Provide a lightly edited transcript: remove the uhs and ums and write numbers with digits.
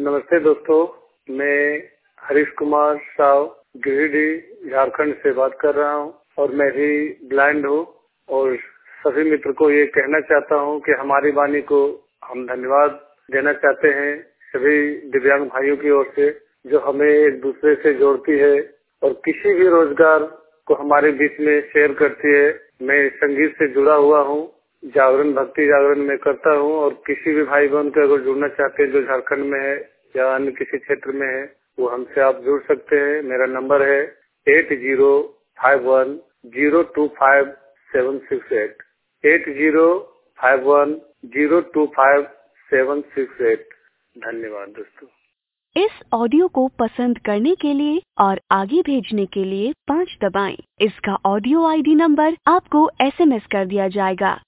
नमस्ते दोस्तों, मैं हरीश कुमार साव गिरिडीह झारखंड से बात कर रहा हूं और मैं भी ब्लाइंड हूं और सभी मित्र को ये कहना चाहता हूं कि हमारी वाणी को हम धन्यवाद देना चाहते हैं सभी दिव्यांग भाइयों की ओर से, जो हमें एक दूसरे से जोड़ती है और किसी भी रोजगार को हमारे बीच में शेयर करती है। मैं संगीत से जुड़ा हुआ हूं, जागरण भक्ति जागरण में करता हूं और किसी भी भाई बहन को अगर जुड़ना चाहते हैं जो झारखंड में है या अन्य किसी क्षेत्र में है, वो हमसे आप जुड़ सकते हैं। मेरा नंबर है 8051025768, 8051025768। धन्यवाद दोस्तों। इस ऑडियो को पसंद करने के लिए और आगे भेजने के लिए 5 दबाएं। इसका ऑडियो आईडी नंबर आपको SMS कर दिया जाएगा।